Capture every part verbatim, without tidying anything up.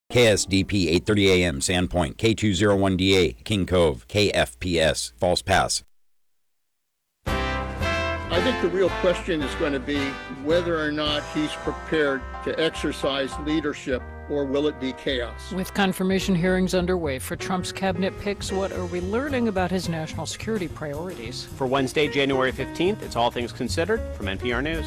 K S D P eight thirty A M, Sandpoint. K two oh one D A, King Cove. K F P S, False Pass. I think the real question is going to be whether or not he's prepared to exercise leadership, or will it be chaos? With confirmation hearings underway for Trump's cabinet picks, what are we learning about his national security priorities? For Wednesday, January fifteenth, it's All Things Considered from N P R News.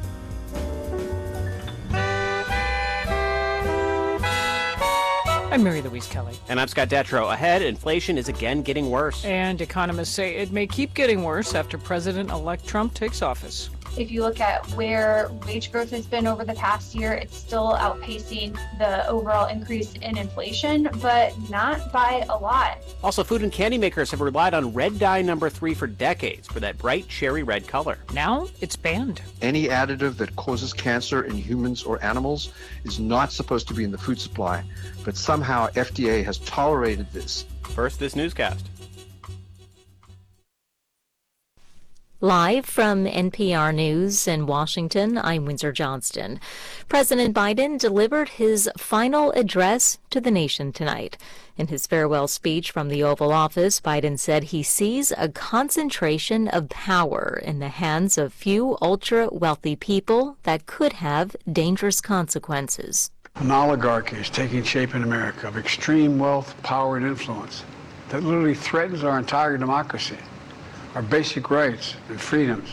I'm Mary Louise Kelly. And I'm Scott Detrow. Ahead, inflation is again getting worse. And economists say it may keep getting worse after President-elect Trump takes office. If you look at where wage growth has been over the past year, it's still outpacing the overall increase in inflation, but not by a lot. Also, food and candy makers have relied on red dye number three for decades for that bright cherry red color. Now it's banned. Any additive that causes cancer in humans or animals is not supposed to be in the food supply, but somehow F D A has tolerated this. First, this newscast. Live from N P R News in Washington, I'm Windsor Johnston. President Biden delivered his final address to the nation tonight. In his farewell speech from the Oval Office, Biden said he sees a concentration of power in the hands of few ultra-wealthy people that could have dangerous consequences. An oligarchy is taking shape in America of extreme wealth, power, and influence that literally threatens our entire democracy, our basic rights and freedoms,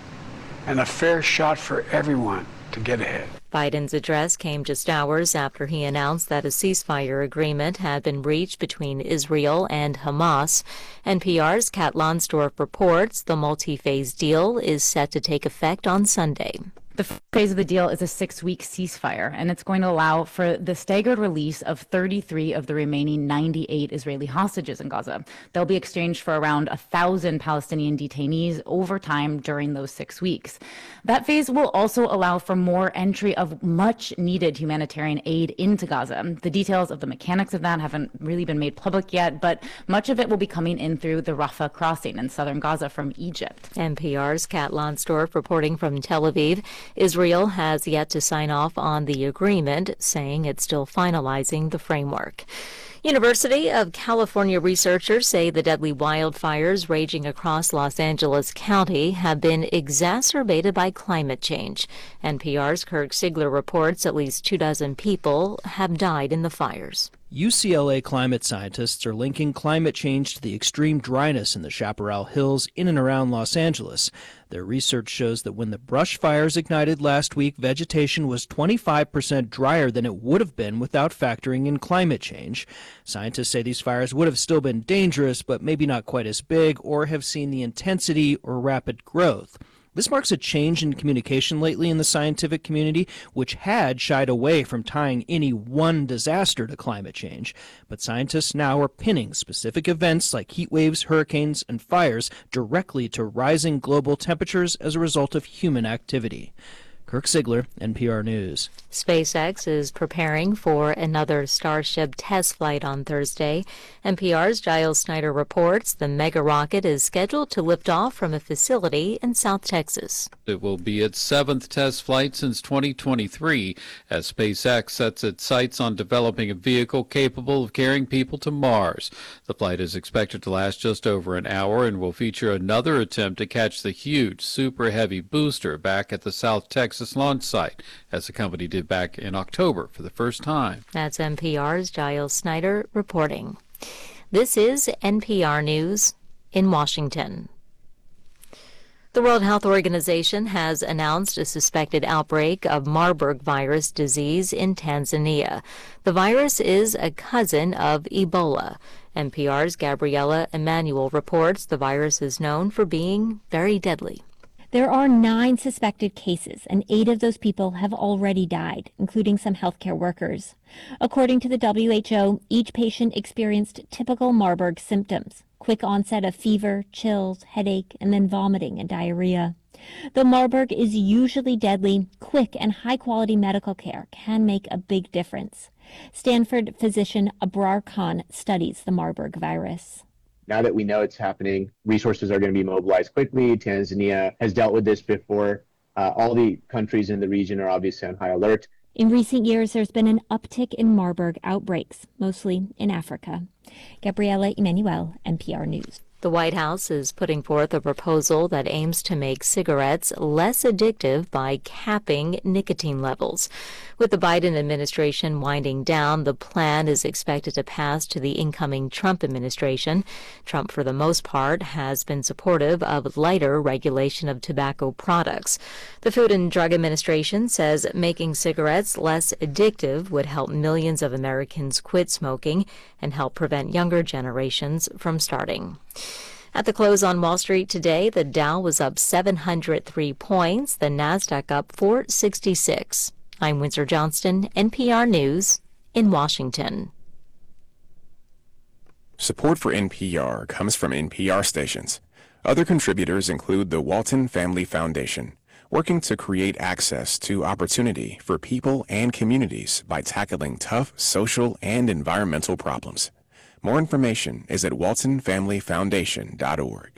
and a fair shot for everyone to get ahead. Biden's address came just hours after he announced that a ceasefire agreement had been reached between Israel and Hamas. N P R's Kat Lonsdorf reports the multi-phase deal is set to take effect on Sunday. The first phase of the deal is a six-week ceasefire, and it's going to allow for the staggered release of thirty-three of the remaining ninety-eight Israeli hostages in Gaza. They'll be exchanged for around one thousand Palestinian detainees over time during those six weeks. That phase will also allow for more entry of much-needed humanitarian aid into Gaza. The details of the mechanics of that haven't really been made public yet, but much of it will be coming in through the Rafah crossing in southern Gaza from Egypt. N P R's Kat Lonsdorf reporting from Tel Aviv. Israel has yet to sign off on the agreement, saying it's still finalizing the framework. University of California researchers say the deadly wildfires raging across Los Angeles County have been exacerbated by climate change. N P R's Kirk Sigler reports at least two dozen people have died in the fires. U C L A climate scientists are linking climate change to the extreme dryness in the Chaparral Hills in and around Los Angeles. Their research shows that when the brush fires ignited last week, vegetation was twenty-five percent drier than it would have been without factoring in climate change. Scientists say these fires would have still been dangerous, but maybe not quite as big or have seen the intensity or rapid growth. This marks a change in communication lately in the scientific community, which had shied away from tying any one disaster to climate change. But scientists now are pinning specific events like heat waves, hurricanes, and fires directly to rising global temperatures as a result of human activity. Kirk Sigler, N P R News. SpaceX is preparing for another Starship test flight on Thursday. N P R's Giles Snyder reports the mega rocket is scheduled to lift off from a facility in South Texas. It will be its seventh test flight since twenty twenty-three as SpaceX sets its sights on developing a vehicle capable of carrying people to Mars. The flight is expected to last just over an hour and will feature another attempt to catch the huge Super Heavy booster back at the South Texas launch site, as the company did back in October for the first time. That's N P R's Giles Snyder reporting. This is N P R News in Washington. The World Health Organization has announced a suspected outbreak of Marburg virus disease in Tanzania. The virus is a cousin of Ebola. N P R's Gabriella Emanuel reports the virus is known for being very deadly. There are nine suspected cases, and eight of those people have already died, including some healthcare workers. According to the W H O, each patient experienced typical Marburg symptoms: quick onset of fever, chills, headache, and then vomiting and diarrhea. Though Marburg is usually deadly, quick and high-quality medical care can make a big difference. Stanford physician Abrar Khan studies the Marburg virus. Now that we know it's happening, resources are going to be mobilized quickly. Tanzania has dealt with this before. Uh, all the countries in the region are obviously on high alert. In recent years, there's been an uptick in Marburg outbreaks, mostly in Africa. Gabriela Emanuel, N P R News. The White House is putting forth a proposal that aims to make cigarettes less addictive by capping nicotine levels. With the Biden administration winding down, the plan is expected to pass to the incoming Trump administration. Trump, for the most part, has been supportive of lighter regulation of tobacco products. The Food and Drug Administration says making cigarettes less addictive would help millions of Americans quit smoking and help prevent younger generations from starting. At the close on Wall Street today, the Dow was up seven hundred three points, the Nasdaq up four sixty-six. I'm Windsor Johnston, N P R News in Washington. Support for N P R comes from N P R stations. Other contributors include the Walton Family Foundation, working to create access to opportunity for people and communities by tackling tough social and environmental problems. More information is at walton family foundation dot org.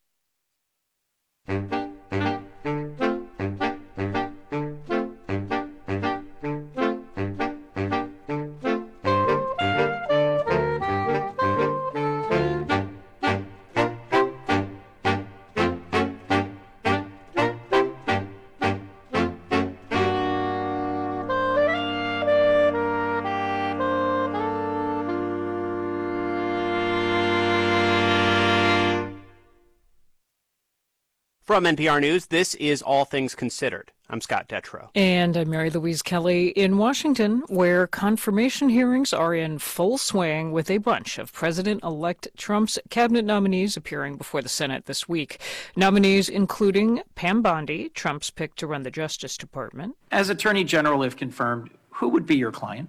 From N P R News, this is All Things Considered. I'm Scott Detrow. And I'm Mary Louise Kelly in Washington, where confirmation hearings are in full swing with a bunch of President-elect Trump's cabinet nominees appearing before the Senate this week. Nominees including Pam Bondi, Trump's pick to run the Justice Department. As Attorney General, if confirmed, who would be your client?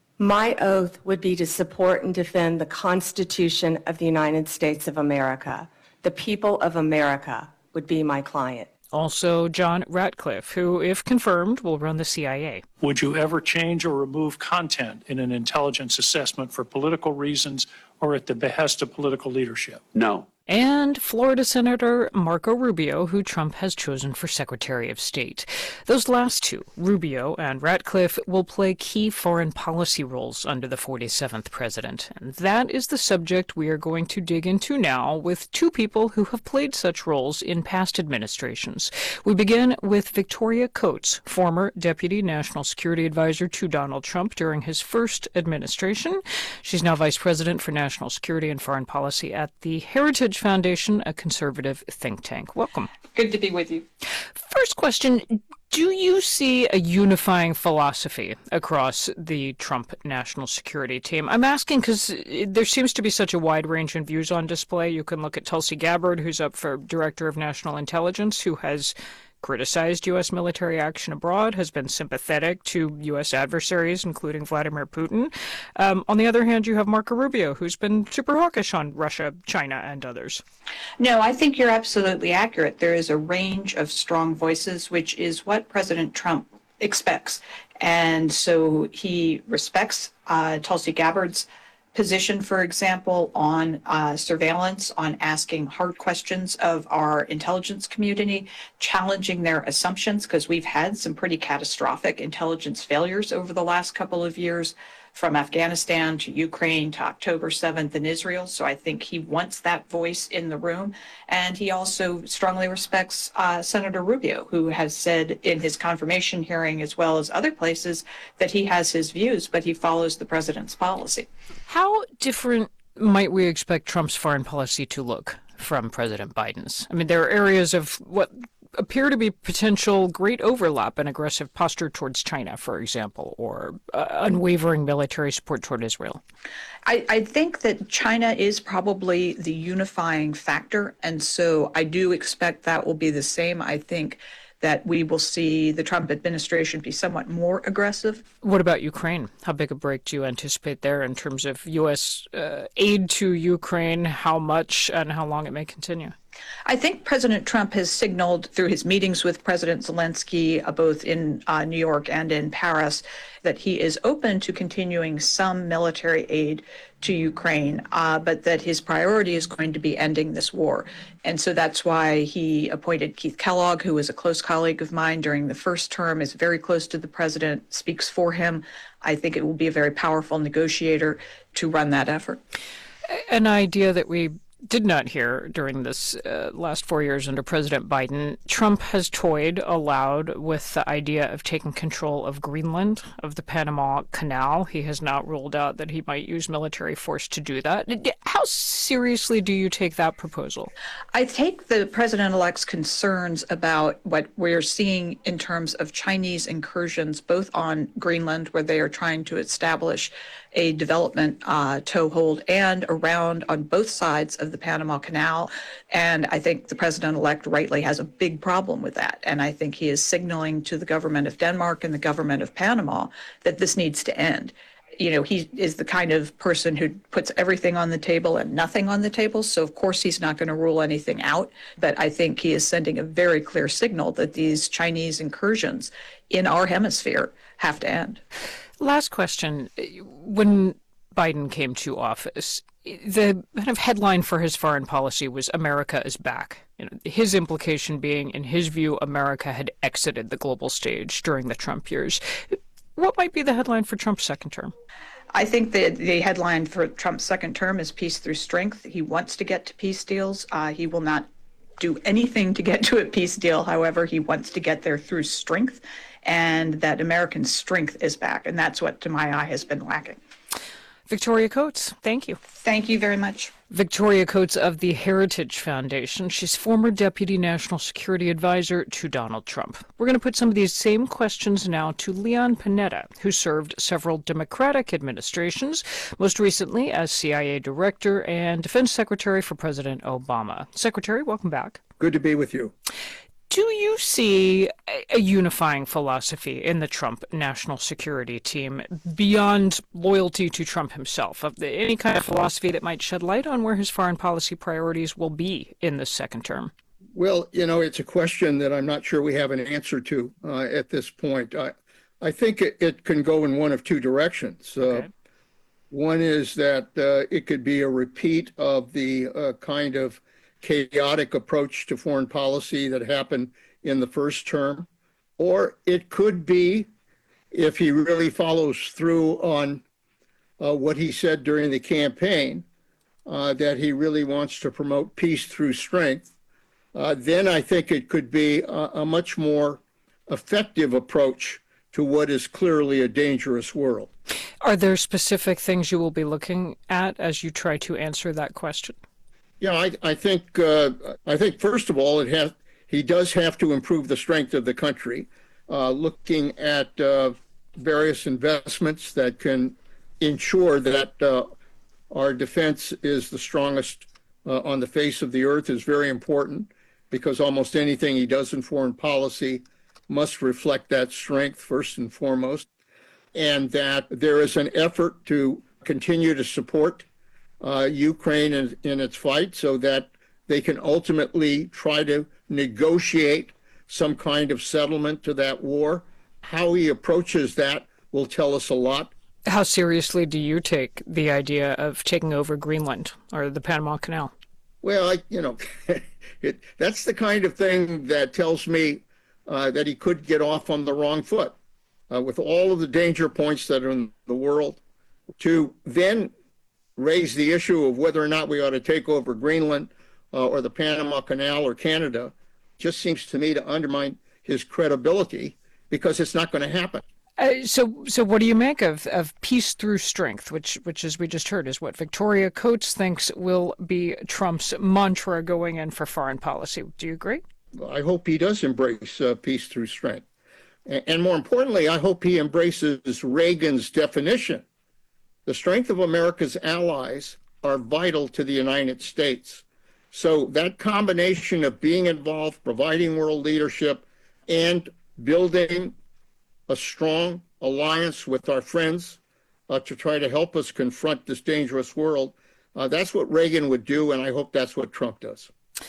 My oath would be to support and defend the Constitution of the United States of America. The people of America would be my client. Also, John Ratcliffe, who, if confirmed, will run the C I A. Would you ever change or remove content in an intelligence assessment for political reasons or at the behest of political leadership? No. And Florida Senator Marco Rubio, who Trump has chosen for Secretary of State. Those last two, Rubio and Ratcliffe, will play key foreign policy roles under the forty-seventh president. And that is the subject we are going to dig into now with two people who have played such roles in past administrations. We begin with Victoria Coates, former Deputy National Security Advisor to Donald Trump during his first administration. She's now Vice President for National Security and Foreign Policy at the Heritage Foundation, a conservative think tank. Welcome. Good to be with you. First question, do you see a unifying philosophy across the Trump national security team? I'm asking because there seems to be such a wide range in views on display. You can look at Tulsi Gabbard, who's up for Director of National Intelligence, who has criticized U S military action abroad, has been sympathetic to U S adversaries, including Vladimir Putin. Um, on the other hand, you have Marco Rubio, who's been super hawkish on Russia, China, and others. No, I think you're absolutely accurate. There is a range of strong voices, which is what President Trump expects. And so he respects uh, Tulsi Gabbard's position, for example, on uh, surveillance, on asking hard questions of our intelligence community, challenging their assumptions, because we've had some pretty catastrophic intelligence failures over the last couple of years, from Afghanistan to Ukraine to October seventh in Israel. So I think he wants that voice in the room. And he also strongly respects uh, Senator Rubio, who has said in his confirmation hearing, as well as other places, that he has his views, but he follows the president's policy. How different might we expect Trump's foreign policy to look from President Biden's? I mean, there are areas of what appear to be potential great overlap and aggressive posture towards China, for example, or uh, unwavering military support toward Israel. I, I think that China is probably the unifying factor, and so I do expect that will be the same. I think that we will see the Trump administration be somewhat more aggressive. What about Ukraine? How big a break do you anticipate there in terms of U S uh, aid to Ukraine, how much and how long it may continue? I think President Trump has signaled through his meetings with President Zelensky, uh, both in uh, New York and in Paris, that he is open to continuing some military aid to Ukraine, uh, but that his priority is going to be ending this war. And so that's why he appointed Keith Kellogg, who was a close colleague of mine during the first term, is very close to the president, speaks for him. I think it will be a very powerful negotiator to run that effort. An idea that we did not hear during this uh, last four years under President Biden. Trump has toyed aloud with the idea of taking control of Greenland, of the Panama Canal. He has not ruled out that he might use military force to do that. How seriously do you take that proposal? I take the president-elect's concerns about what we're seeing in terms of Chinese incursions, both on Greenland, where they are trying to establish a development uh, toehold, and around on both sides of the Panama Canal. And I think the president-elect rightly has a big problem with that. And I think he is signaling to the government of Denmark and the government of Panama that this needs to end. You know, he is the kind of person who puts everything on the table and nothing on the table. So, of course, he's not going to rule anything out. But I think he is sending a very clear signal that these Chinese incursions in our hemisphere have to end. Last question. When Biden came to office, the kind of headline for his foreign policy was America is back. You know, his implication being, in his view, America had exited the global stage during the Trump years. What might be the headline for Trump's second term? I think the, the headline for Trump's second term is peace through strength. He wants to get to peace deals. Uh, he will not do anything to get to a peace deal. However, he wants to get there through strength, and that American strength is back. And that's what, to my eye, has been lacking. Victoria Coates, thank you. Thank you very much. Victoria Coates of the Heritage Foundation. She's former Deputy National Security Advisor to Donald Trump. We're going to put some of these same questions now to Leon Panetta, who served several Democratic administrations, most recently as C I A Director and Defense Secretary for President Obama. Secretary, welcome back. Good to be with you. Do you see a unifying philosophy in the Trump national security team beyond loyalty to Trump himself? Of the, any kind of philosophy that might shed light on where his foreign policy priorities will be in this second term? Well, you know, it's a question that I'm not sure we have an answer to uh, at this point. I, I think it, it can go in one of two directions. Uh, okay. One is that uh, it could be a repeat of the uh, kind of chaotic approach to foreign policy that happened in the first term, or it could be, if he really follows through on uh, what he said during the campaign, uh, that he really wants to promote peace through strength, uh, then I think it could be a, a much more effective approach to what is clearly a dangerous world. Are there specific things you will be looking at as you try to answer that question? Yeah, I, I think uh, I think first of all, it has he does have to improve the strength of the country, uh, looking at uh, various investments that can ensure that uh, our defense is the strongest uh, on the face of the earth is very important, because almost anything he does in foreign policy must reflect that strength first and foremost, and that there is an effort to continue to support Uh, Ukraine in, in its fight so that they can ultimately try to negotiate some kind of settlement to that war. How he approaches that will tell us a lot. How seriously do you take the idea of taking over Greenland or the Panama Canal? Well, I, you know, it, that's the kind of thing that tells me uh, that he could get off on the wrong foot uh, with all of the danger points that are in the world. To then raise the issue of whether or not we ought to take over Greenland uh, or the Panama Canal or Canada just seems to me to undermine his credibility, because it's not going to happen. Uh, so, so what do you make of, of peace through strength, which, which, as we just heard, is what Victoria Coates thinks will be Trump's mantra going in for foreign policy? Do you agree? I hope he does embrace uh, peace through strength. And, and more importantly, I hope he embraces Reagan's definition. The strength of America's allies are vital to the United States. So that combination of being involved, providing world leadership, and building a strong alliance with our friends uh, to try to help us confront this dangerous world, uh, that's what Reagan would do, and I hope that's what Trump does.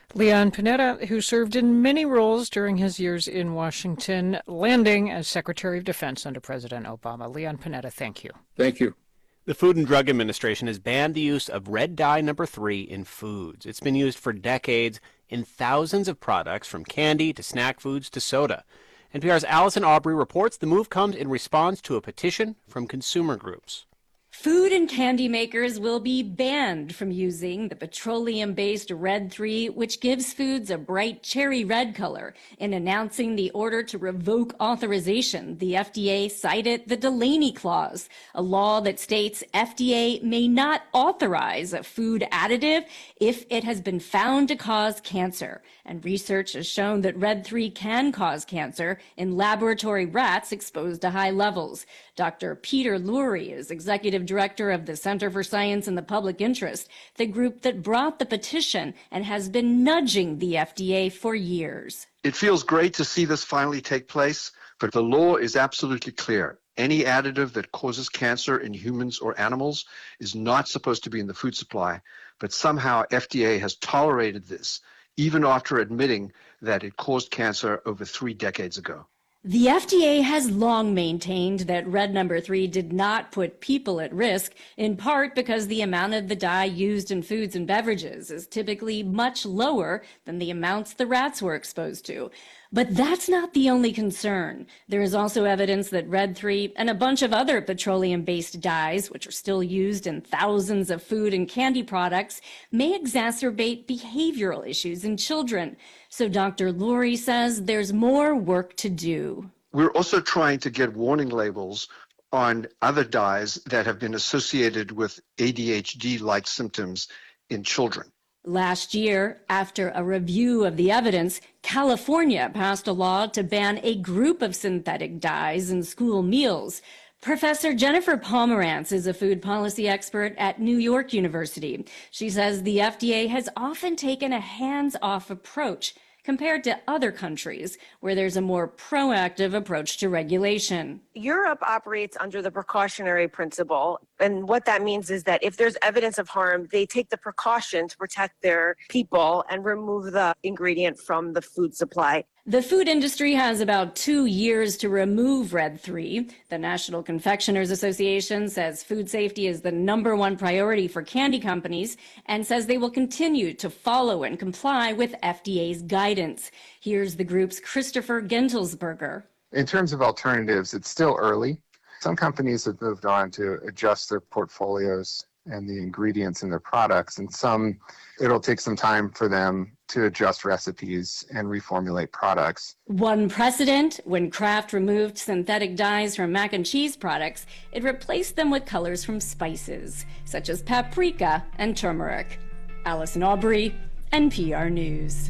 Leon Panetta, who served in many roles during his years in Washington, landing as Secretary of Defense under President Obama. Leon Panetta, thank you. Thank you. The Food and Drug Administration has banned the use of red dye number three in foods. It's been used for decades in thousands of products, from candy to snack foods to soda. N P R's Allison Aubrey reports the move comes in response to a petition from consumer groups. Food and candy makers will be banned from using the petroleum-based Red three, which gives foods a bright cherry red color. In announcing the order to revoke authorization, the F D A cited the Delaney Clause, a law that states F D A may not authorize a food additive if it has been found to cause cancer. And research has shown that Red three can cause cancer in laboratory rats exposed to high levels. Doctor Peter Lurie is executive director of the Center for Science and the Public Interest, the group that brought the petition and has been nudging the F D A for years. It feels great to see this finally take place, but the law is absolutely clear. Any additive that causes cancer in humans or animals is not supposed to be in the food supply, but somehow F D A has tolerated this, even after admitting that it caused cancer over three decades ago. The F D A has long maintained that red number three did not put people at risk, in part because the amount of the dye used in foods and beverages is typically much lower than the amounts the rats were exposed to. But that's not the only concern. There is also evidence that Red three and a bunch of other petroleum-based dyes, which are still used in thousands of food and candy products, may exacerbate behavioral issues in children. So Doctor Lurie says there's more work to do. We're also trying to get warning labels on other dyes that have been associated with A D H D-like symptoms in children. Last year, after a review of the evidence, California passed a law to ban a group of synthetic dyes in school meals. Professor Jennifer Pomerantz is a food policy expert at New York University. She says the F D A has often taken a hands-off approach compared to other countries where there's a more proactive approach to regulation. Europe operates under the precautionary principle. And what that means is that if there's evidence of harm, they take the precaution to protect their people and remove the ingredient from the food supply. The food industry has about two years to remove Red three. The National Confectioners Association says food safety is the number one priority for candy companies and says they will continue to follow and comply with F D A's guidance. Here's the group's Christopher Gentelsberger. In terms of alternatives, it's still early. Some companies have moved on to adjust their portfolios and the ingredients in their products, and some, it'll take some time for them to adjust recipes and reformulate products. One precedent, when Kraft removed synthetic dyes from mac and cheese products, it replaced them with colors from spices, such as paprika and turmeric. Allison Aubrey, N P R News.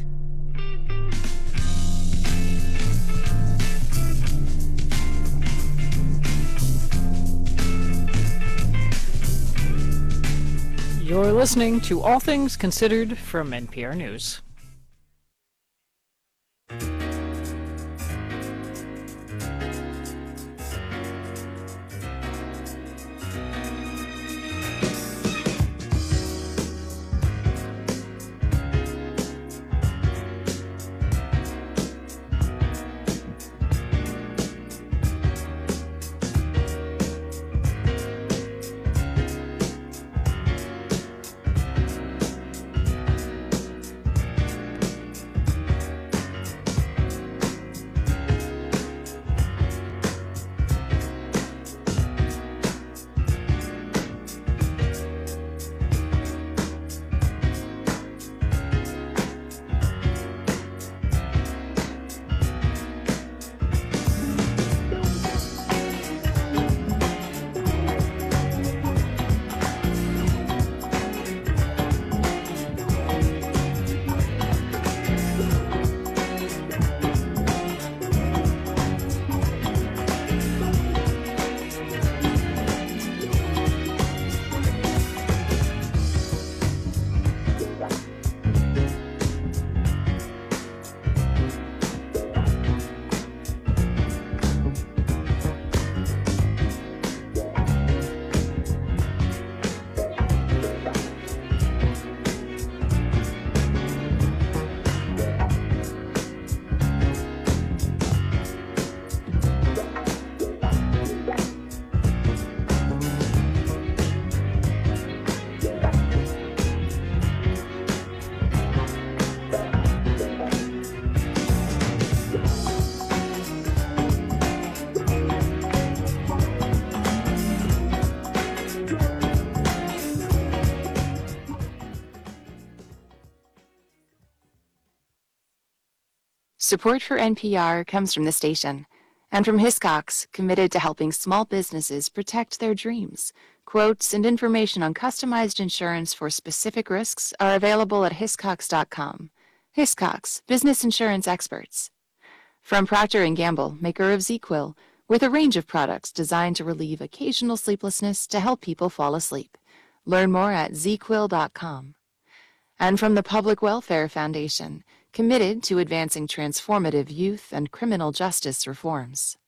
You're listening to All Things Considered from N P R News. Support for N P R comes from the station and from Hiscox, committed to helping small businesses protect their dreams. Quotes and information on customized insurance for specific risks are available at hiscox dot com. Hiscox, business insurance experts. From Procter and Gamble, maker of ZzzQuil, with a range of products designed to relieve occasional sleeplessness to help people fall asleep. Learn more at zz quill dot com. And from the Public Welfare Foundation, committed to advancing transformative youth and criminal justice reforms.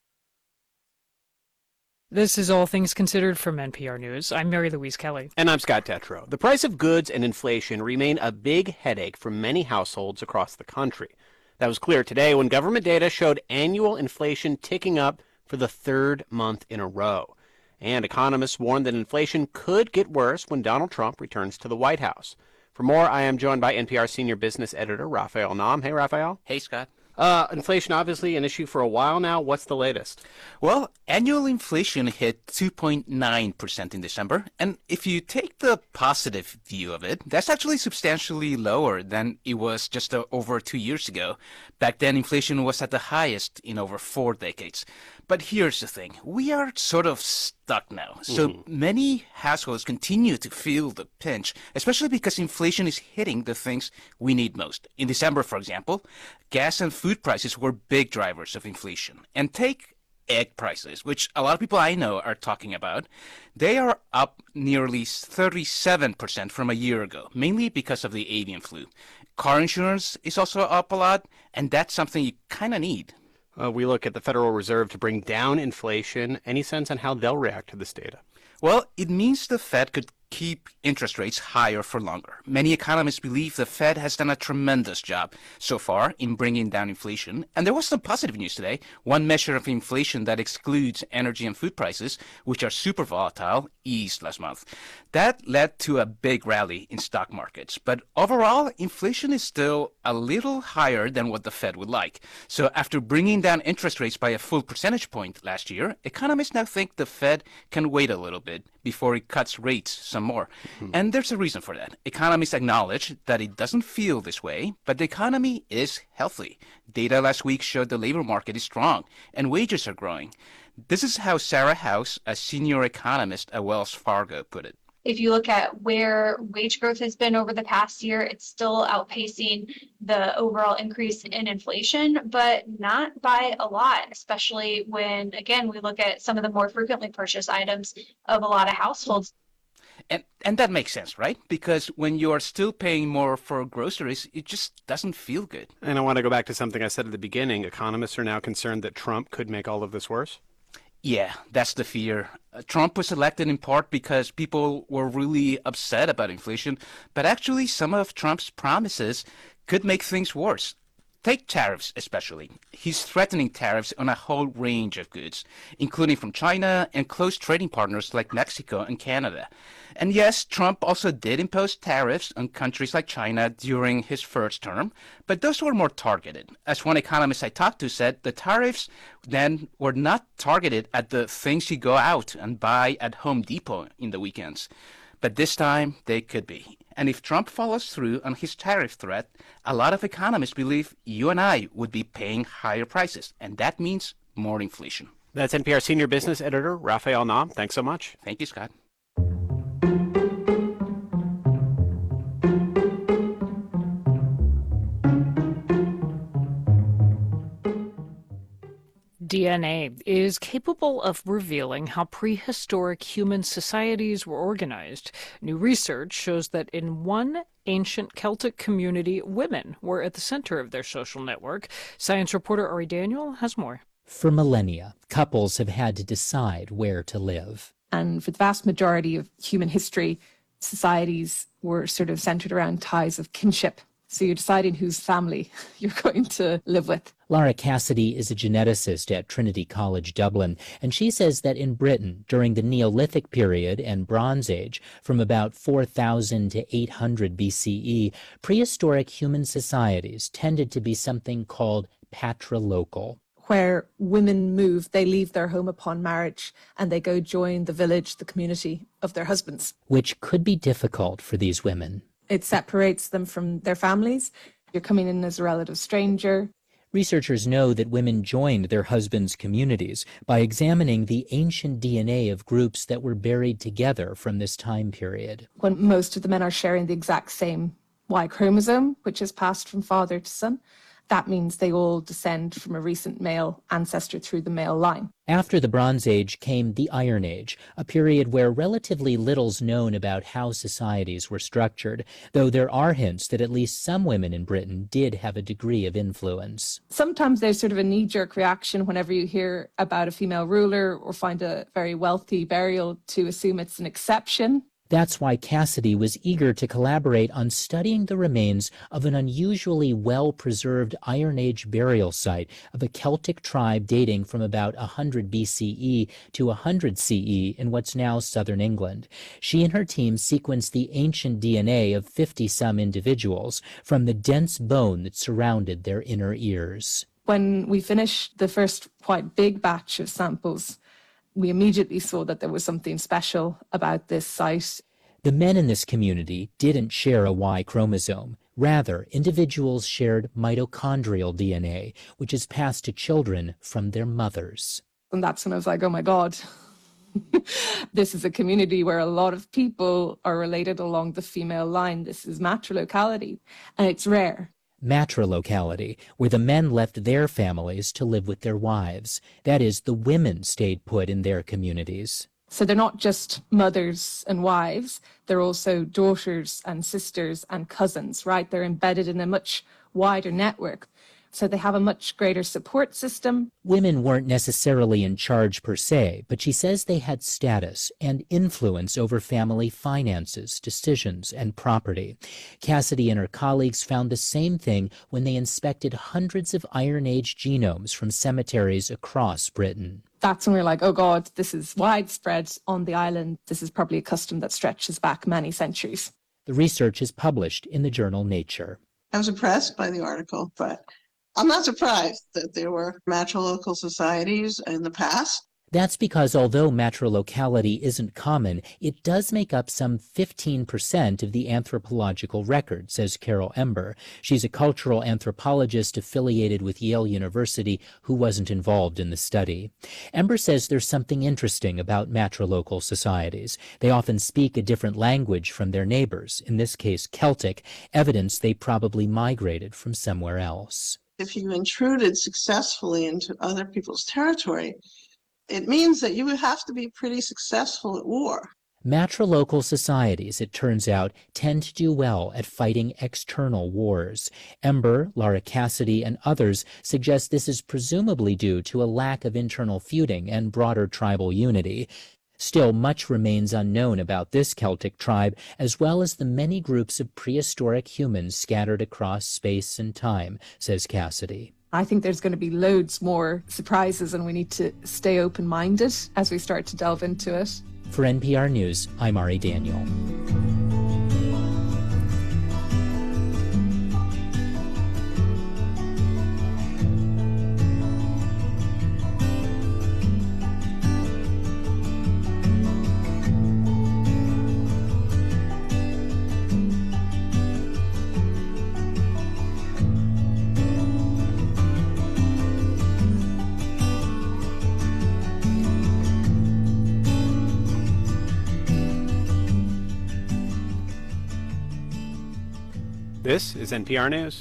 This is All Things Considered from N P R News. I'm Mary Louise Kelly. And I'm Scott Tetro. The price of goods and inflation remain a big headache for many households across the country. That was clear today when government data showed annual inflation ticking up for the third month in a row. And economists warned that inflation could get worse when Donald Trump returns to the White House. For more, I am joined by N P R senior business editor Raphael Nahm. Hey, Raphael. Hey, Scott. Uh, inflation, obviously, an issue for a while now. What's the latest? Well, annual inflation hit two point nine percent in December. And if you take the positive view of it, that's actually substantially lower than it was just uh, over two years ago. Back then, inflation was at the highest in over four decades. But here's the thing. We are sort of stuck now. So mm-hmm. many households continue to feel the pinch, especially because inflation is hitting the things we need most. In December, for example, gas and food prices were big drivers of inflation. And take egg prices, which a lot of people I know are talking about. They are up nearly thirty-seven percent from a year ago, mainly because of the avian flu. Car insurance is also up a lot, and that's something you kind of need. Uh, we look at the Federal Reserve to bring down inflation. Any sense on how they'll react to this data? Well, it means the Fed could keep interest rates higher for longer. Many economists believe the Fed has done a tremendous job so far in bringing down inflation. And there was some positive news today. One measure of inflation that excludes energy and food prices, which are super volatile, eased last month. That led to a big rally in stock markets. But overall, inflation is still a little higher than what the Fed would like. So after bringing down interest rates by a full percentage point last year, economists now think the Fed can wait a little bit before it cuts rates some more. Mm-hmm. And there's a reason for that. Economists acknowledge that it doesn't feel this way, but the economy is healthy. Data last week showed the labor market is strong and wages are growing. This is how Sarah House, a senior economist at Wells Fargo, put it. If you look at where wage growth has been over the past year, it's still outpacing the overall increase in inflation, but not by a lot, especially when, again, we look at some of the more frequently purchased items of a lot of households. And and that makes sense, right? Because when you are still paying more for groceries, it just doesn't feel good. And I want to go back to something I said at the beginning. Economists are now concerned that Trump could make all of this worse. Yeah, that's the fear. Uh, Trump was elected in part because people were really upset about inflation, but actually some of Trump's promises could make things worse. Take tariffs especially. He's threatening tariffs on a whole range of goods, including from China and close trading partners like Mexico and Canada. And yes, Trump also did impose tariffs on countries like China during his first term, but those were more targeted. As one economist I talked to said, the tariffs then were not targeted at the things you go out and buy at Home Depot in the weekends. But this time, they could be. And if Trump follows through on his tariff threat, a lot of economists believe you and I would be paying higher prices, and that means more inflation. That's N P R senior business editor Raphael Nahm. Thanks so much. Thank you, Scott. D N A is capable of revealing how prehistoric human societies were organized. New research shows that in one ancient Celtic community, women were at the center of their social network. Science reporter Ari Daniel has more. For millennia, couples have had to decide where to live. And for the vast majority of human history, societies were sort of centered around ties of kinship. So you're deciding whose family you're going to live with. Lara Cassidy is a geneticist at Trinity College Dublin, and she says that in Britain, during the Neolithic period and Bronze Age, from about four thousand to eight hundred B C E, prehistoric human societies tended to be something called patrilocal. Where women move, they leave their home upon marriage and they go join the village, the community of their husbands. Which could be difficult for these women. It separates them from their families. You're coming in as a relative stranger. Researchers know that women joined their husbands' communities by examining the ancient D N A of groups that were buried together from this time period. When most of the men are sharing the exact same Y chromosome, which is passed from father to son, that means they all descend from a recent male ancestor through the male line. After the Bronze Age came the Iron Age, a period where relatively little's known about how societies were structured, though there are hints that at least some women in Britain did have a degree of influence. Sometimes there's sort of a knee-jerk reaction whenever you hear about a female ruler or find a very wealthy burial to assume it's an exception. That's why Cassidy was eager to collaborate on studying the remains of an unusually well-preserved Iron Age burial site of a Celtic tribe dating from about one hundred B C E to one hundred C E in what's now southern England. She and her team sequenced the ancient D N A of fifty-some individuals from the dense bone that surrounded their inner ears. When we finished the first quite big batch of samples, we immediately saw that there was something special about this site. The men in this community didn't share a Y chromosome. Rather, individuals shared mitochondrial D N A, which is passed to children from their mothers. And that's when I was like, oh my God, this is a community where a lot of people are related along the female line. This is matrilocality, and it's rare. Matrilocality, where the men left their families to live with their wives. That is, the women stayed put in their communities. So they're not just mothers and wives, they're also daughters and sisters and cousins, right? They're embedded in a much wider network. So they have a much greater support system. Women weren't necessarily in charge per se, but she says they had status and influence over family finances, decisions, and property. Cassidy and her colleagues found the same thing when they inspected hundreds of Iron Age genomes from cemeteries across Britain. That's when we're like, oh God, this is widespread on the island. This is probably a custom that stretches back many centuries. The research is published in the journal Nature. I was impressed by the article, but I'm not surprised that there were matrilocal societies in the past. That's because although matrilocality isn't common, it does make up some fifteen percent of the anthropological record, says Carol Ember. She's a cultural anthropologist affiliated with Yale University who wasn't involved in the study. Ember says there's something interesting about matrilocal societies. They often speak a different language from their neighbors, in this case Celtic, evidence they probably migrated from somewhere else. If you intruded successfully into other people's territory, it means that you would have to be pretty successful at war. Matrilocal societies, it turns out, tend to do well at fighting external wars. Ember, Laura Cassidy, and others suggest this is presumably due to a lack of internal feuding and broader tribal unity. Still, much remains unknown about this Celtic tribe, as well as the many groups of prehistoric humans scattered across space and time, says Cassidy. I think there's going to be loads more surprises, and we need to stay open-minded as we start to delve into it. For N P R News, I'm Ari Daniel. This is N P R News.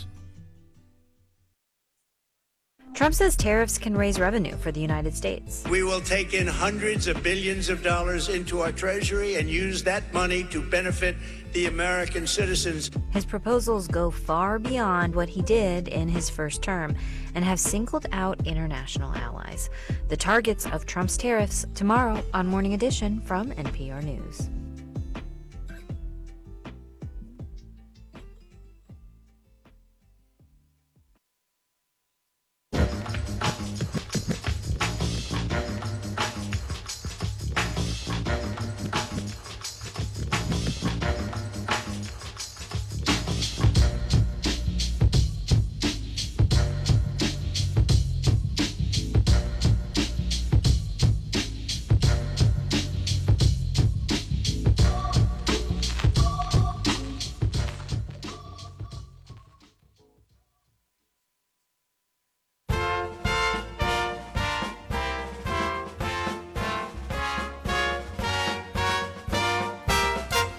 Trump says tariffs can raise revenue for the United States. We will take in hundreds of billions of dollars into our treasury and use that money to benefit the American citizens. His proposals go far beyond what he did in his first term and have singled out international allies. The targets of Trump's tariffs tomorrow on Morning Edition from N P R News.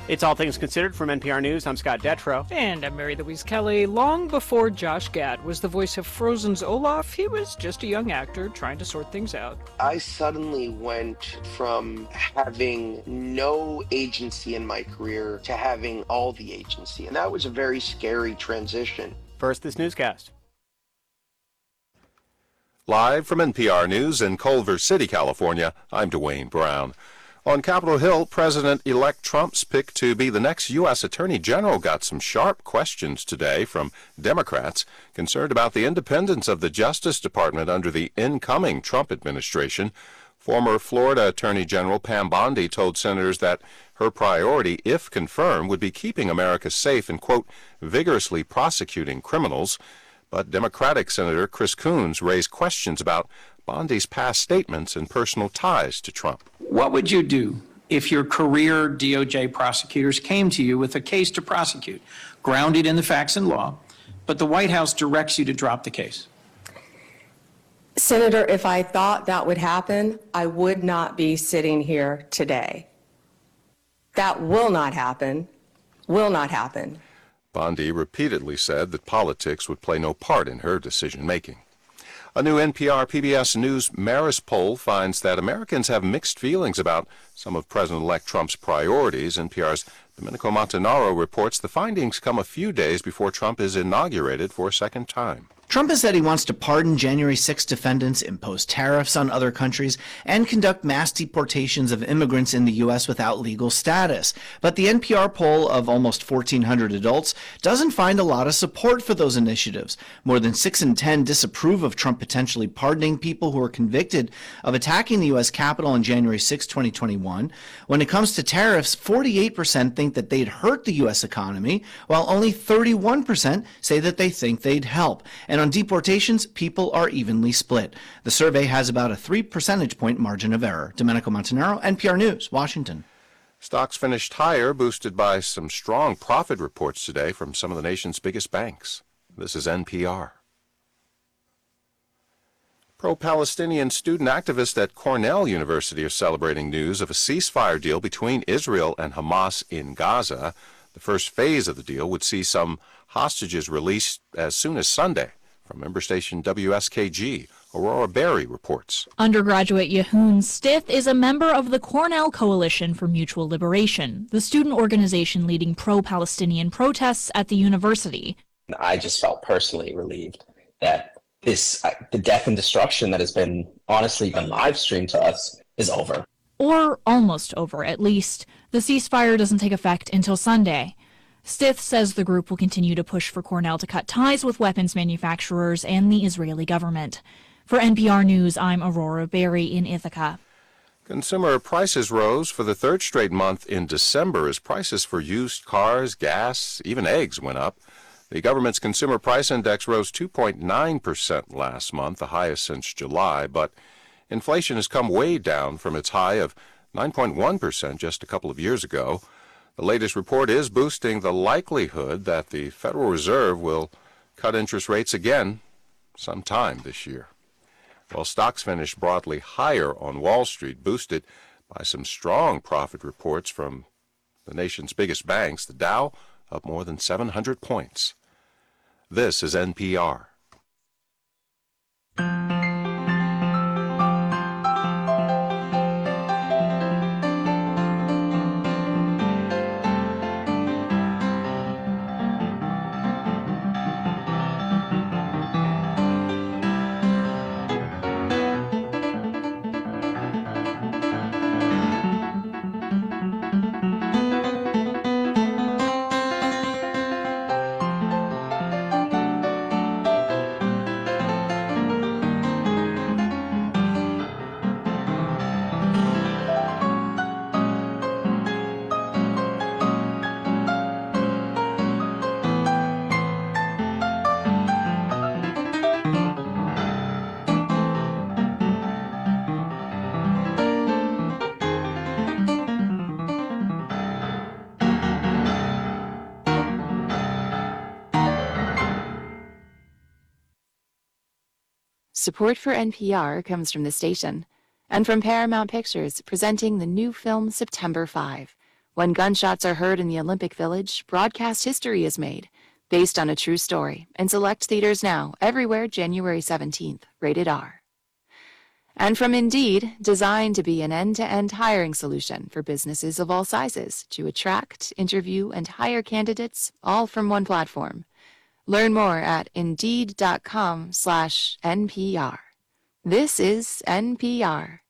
It's All Things Considered from N P R News. I'm Scott Detrow. And I'm Mary Louise Kelly. Long before Josh Gad was the voice of Frozen's Olaf, he was just a young actor trying to sort things out. I suddenly went from having no agency in my career to having all the agency, and that was a very scary transition. First, this newscast. Live from N P R News in Culver City, California, I'm Dwayne Brown. On Capitol Hill, President-elect Trump's pick to be the next U S Attorney General got some sharp questions today from Democrats concerned about the independence of the Justice Department under the incoming Trump administration. Former Florida Attorney General Pam Bondi told senators that her priority, if confirmed, would be keeping America safe and, quote, vigorously prosecuting criminals. But Democratic Senator Chris Coons raised questions about Bondi's past statements and personal ties to Trump. What would you do if your career D O J prosecutors came to you with a case to prosecute, grounded in the facts and law, but the White House directs you to drop the case? Senator, if I thought that would happen, I would not be sitting here today. That will not happen, will not happen. Bondi repeatedly said that politics would play no part in her decision-making. A new N P R P B S News Marist poll finds that Americans have mixed feelings about some of President-elect Trump's priorities. N P R's Domenico Montanaro reports the findings come a few days before Trump is inaugurated for a second time. Trump has said he wants to pardon January sixth defendants, impose tariffs on other countries, and conduct mass deportations of immigrants in the U S without legal status. But the N P R poll of almost fourteen hundred adults doesn't find a lot of support for those initiatives. More than six in ten disapprove of Trump potentially pardoning people who were convicted of attacking the U S Capitol on January sixth, twenty twenty-one. When it comes to tariffs, forty-eight percent think that they'd hurt the U S economy, while only thirty-one percent say that they think they'd help. And on deportations, people are evenly split. The survey has about a three percentage point margin of error. Domenico Montanaro, N P R News, Washington. Stocks finished higher, boosted by some strong profit reports today from some of the nation's biggest banks. This is N P R. Pro-Palestinian student activists at Cornell University are celebrating news of a ceasefire deal between Israel and Hamas in Gaza. The first phase of the deal would see some hostages released as soon as Sunday. From member station W S K G, Aurora Berry reports. Undergraduate Yehoon Stith is a member of the Cornell Coalition for Mutual Liberation, the student organization leading pro-Palestinian protests at the university. I just felt personally relieved that this, uh, the death and destruction that has been honestly been live streamed to us is over. Or almost over, at least. The ceasefire doesn't take effect until Sunday. Stith says the group will continue to push for Cornell to cut ties with weapons manufacturers and the Israeli government. For N P R News, I'm Aurora Berry in Ithaca. Consumer prices rose for the third straight month in December as prices for used cars, gas, even eggs went up. The government's Consumer Price Index rose two point nine percent last month, the highest since July, but inflation has come way down from its high of nine point one percent just a couple of years ago. The latest report is boosting the likelihood that the Federal Reserve will cut interest rates again sometime this year. While stocks finished broadly higher on Wall Street, boosted by some strong profit reports from the nation's biggest banks, the Dow up more than seven hundred points. This is N P R. Support for N P R comes from the station and from Paramount Pictures, presenting the new film September five, When gunshots are heard in the Olympic Village, broadcast history is made, based on a true story, in select theaters now, everywhere January seventeenth, rated R. And from Indeed, designed to be an end-to-end hiring solution for businesses of all sizes to attract, interview, and hire candidates all from one platform. Learn more at Indeed.com slash NPR. This is N P R.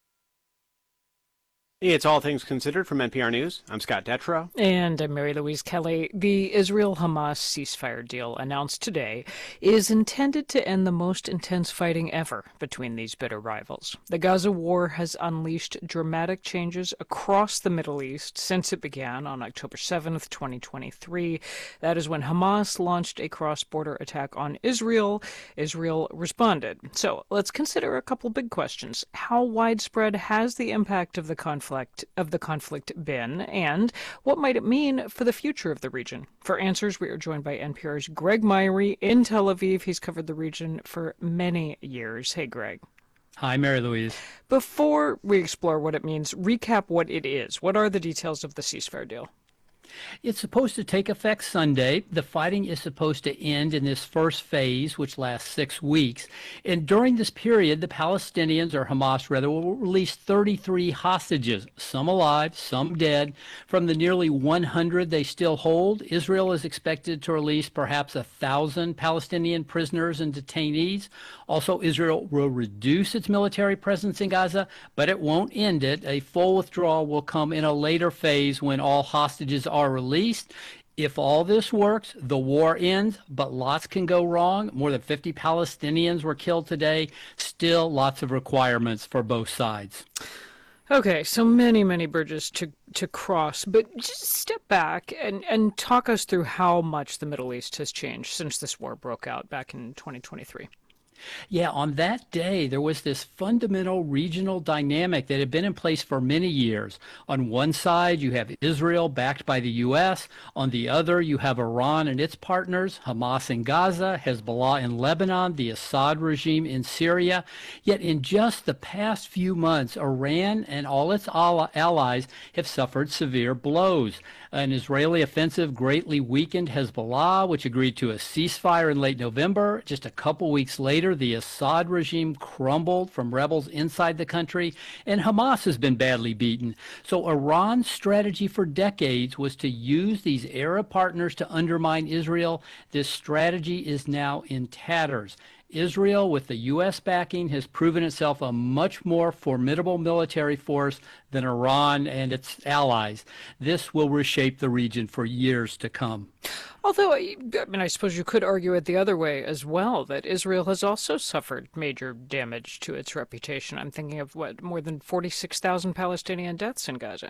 It's All Things Considered from N P R News. I'm Scott Detrow. And I'm Mary Louise Kelly. The Israel-Hamas ceasefire deal announced today is intended to end the most intense fighting ever between these bitter rivals. The Gaza war has unleashed dramatic changes across the Middle East since it began on October seventh, twenty twenty-three. That is when Hamas launched a cross-border attack on Israel. Israel responded. So let's consider a couple big questions. How widespread has the impact of the conflict of the conflict been, and what might it mean for the future of the region? For answers, we are joined by N P R's Greg Myrie in Tel Aviv. He's covered the region for many years. Hey, Greg. Hi, Mary Louise. Before we explore what it means, recap what it is. What are the details of the ceasefire deal? It's supposed to take effect Sunday. The fighting is supposed to end in this first phase, which lasts six weeks. And during this period, the Palestinians, or Hamas rather, will release thirty-three hostages, some alive, some dead. From the nearly one hundred they still hold, Israel is expected to release perhaps a thousand Palestinian prisoners and detainees. Also, Israel will reduce its military presence in Gaza, but it won't end it. A full withdrawal will come in a later phase when all hostages are released. If all this works, the war ends, but lots can go wrong. More than fifty Palestinians were killed today. Still lots of requirements for both sides. Okay, so many, many bridges to, to cross, but just step back and, and talk us through how much the Middle East has changed since this war broke out back in twenty twenty-three. Yeah, on that day, there was this fundamental regional dynamic that had been in place for many years. On one side, you have Israel backed by the U S. On the other, you have Iran and its partners, Hamas in Gaza, Hezbollah in Lebanon, the Assad regime in Syria. Yet in just the past few months, Iran and all its allies have suffered severe blows. An Israeli offensive greatly weakened Hezbollah, which agreed to a ceasefire in late November. Just a couple weeks later, the Assad regime crumbled from rebels inside the country, and Hamas has been badly beaten. So Iran's strategy for decades was to use these Arab partners to undermine Israel. This strategy is now in tatters. Israel, with the U S backing, has proven itself a much more formidable military force than Iran and its allies. This will reshape the region for years to come. Although, I mean, I suppose you could argue it the other way as well, that Israel has also suffered major damage to its reputation. I'm thinking of, what, more than forty-six thousand Palestinian deaths in Gaza.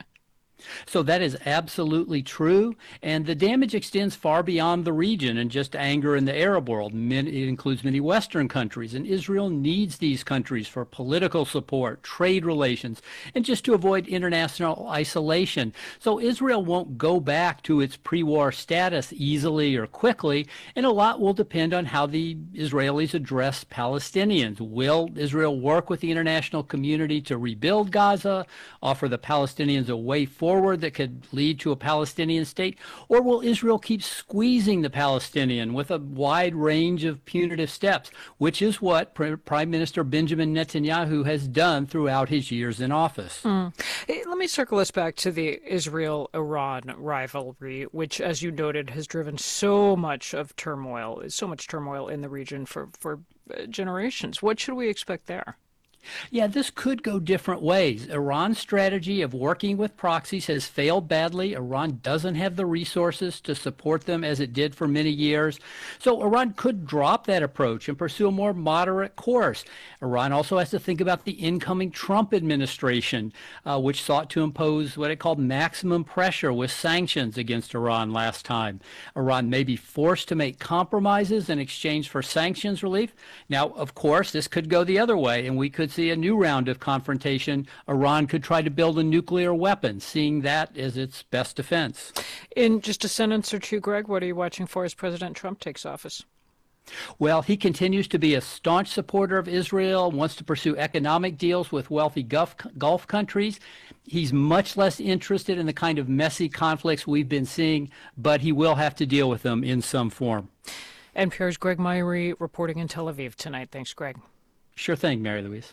So that is absolutely true, and the damage extends far beyond the region and just anger in the Arab world. It includes many Western countries, and Israel needs these countries for political support, trade relations, and just to avoid international isolation. So Israel won't go back to its pre-war status easily or quickly, and a lot will depend on how the Israelis address Palestinians. Will Israel work with the international community to rebuild Gaza, offer the Palestinians a way forward forward that could lead to a Palestinian state? Or will Israel keep squeezing the Palestinian with a wide range of punitive steps, which is what P- Prime Minister Benjamin Netanyahu has done throughout his years in office? Mm. Let me circle us back to the Israel-Iran rivalry, which, as you noted, has driven so much of turmoil, so much turmoil in the region for, for generations. What should we expect there? Yeah, this could go different ways. Iran's strategy of working with proxies has failed badly. Iran doesn't have the resources to support them as it did for many years. So Iran could drop that approach and pursue a more moderate course. Iran also has to think about the incoming Trump administration, uh, which sought to impose what it called maximum pressure with sanctions against Iran last time. Iran may be forced to make compromises in exchange for sanctions relief. Now, of course, this could go the other way, and we could see a new round of confrontation. Iran could try to build a nuclear weapon, seeing that as its best defense. In just a sentence or two, Greg, what are you watching for as President Trump takes office? Well, he continues to be a staunch supporter of Israel, wants to pursue economic deals with wealthy Gulf, Gulf countries. He's much less interested in the kind of messy conflicts we've been seeing, but he will have to deal with them in some form. N P R's Greg Myrie reporting in Tel Aviv tonight. Thanks, Greg. Sure thing, Mary Louise.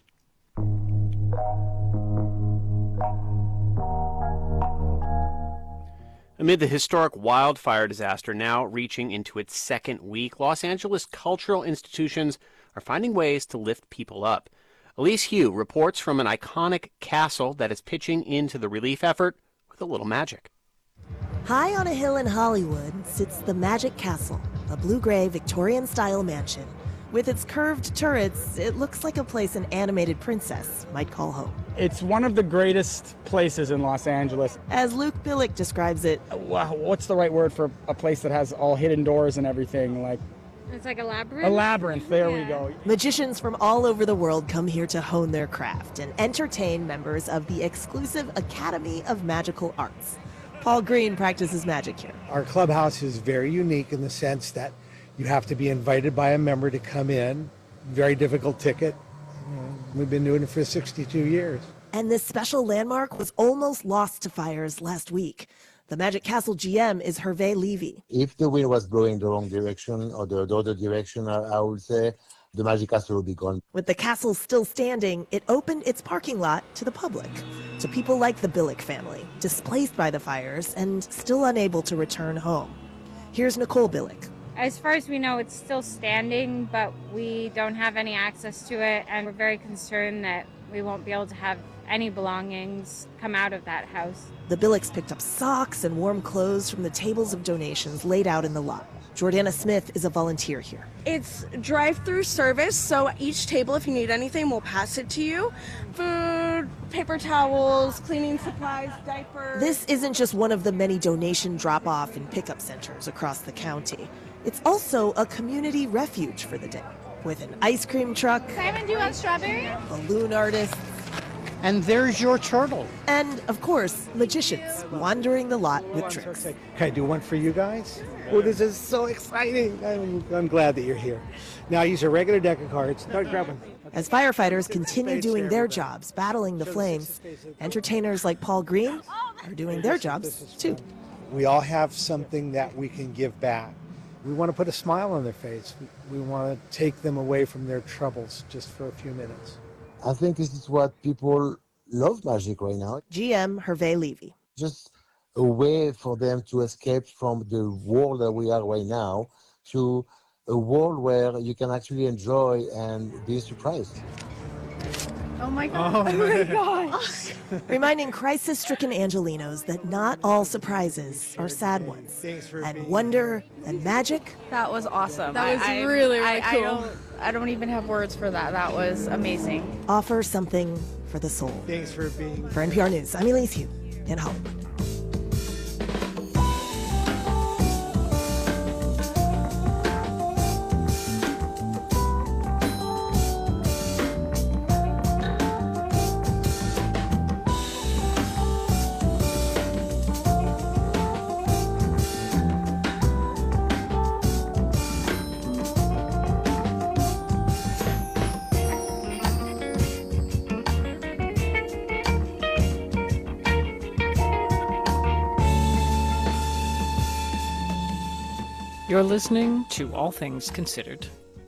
Amid the historic wildfire disaster now reaching into its second week, Los Angeles cultural institutions are finding ways to lift people up. Elise Hu reports from an iconic castle that is pitching into the relief effort with a little magic. High on a hill in Hollywood sits the Magic Castle, a blue-gray Victorian-style mansion. With its curved turrets, it looks like a place an animated princess might call home. It's one of the greatest places in Los Angeles. As Luke Billick describes it, wow, what's the right word for a place that has all hidden doors and everything? Like It's like a labyrinth? A labyrinth, there yeah. we go. Magicians from all over the world come here to hone their craft and entertain members of the exclusive Academy of Magical Arts. Paul Green practices magic here. Our clubhouse is very unique in the sense that you have to be invited by a member to come in. Very difficult ticket. We've been doing it for sixty-two years. And this special landmark was almost lost to fires last week. The Magic Castle G M is Hervé Levy. If the wind was blowing the wrong direction or the, the other direction, I, I would say the Magic Castle would be gone. With the castle still standing, it opened its parking lot to the public, to people like the Billick family, displaced by the fires and still unable to return home. Here's Nicole Billick. As far as we know, it's still standing, but we don't have any access to it, and we're very concerned that we won't be able to have any belongings come out of that house. The Billicks picked up socks and warm clothes from the tables of donations laid out in the lot. Jordana Smith is a volunteer here. It's drive-through service, so each table, if you need anything, we'll pass it to you. Food, paper towels, cleaning supplies, diapers. This isn't just one of the many donation drop-off and pickup centers across the county. It's also a community refuge for the day, with an ice cream truck. Simon, do you want strawberry? Balloon artists. And there's your turtle. And, of course, magicians wandering the lot with tricks. Can I do one for you guys? Oh, this is so exciting. I'm, I'm glad that you're here. Now use a regular deck of cards. Start grabbing. As firefighters continue doing their jobs, battling the flames, entertainers like Paul Green are doing their jobs, too. We all have something that we can give back. We want to put a smile on their face. We want to take them away from their troubles just for a few minutes. I think this is what people love magic right now. G M Hervé Levy. Just a way for them to escape from the world that we are right now to a world where you can actually enjoy and be surprised. Oh my God. Oh, oh my gosh. Reminding crisis-stricken Angelinos that not all surprises are sad ones. And wonder and magic. That was awesome. That was I, really, really I, cool. I don't, I don't even have words for that. That was amazing. Offer something for the soul. Thanks for being... For N P R News, I'm Elise Hu in Hollywood. You're listening to All Things Considered.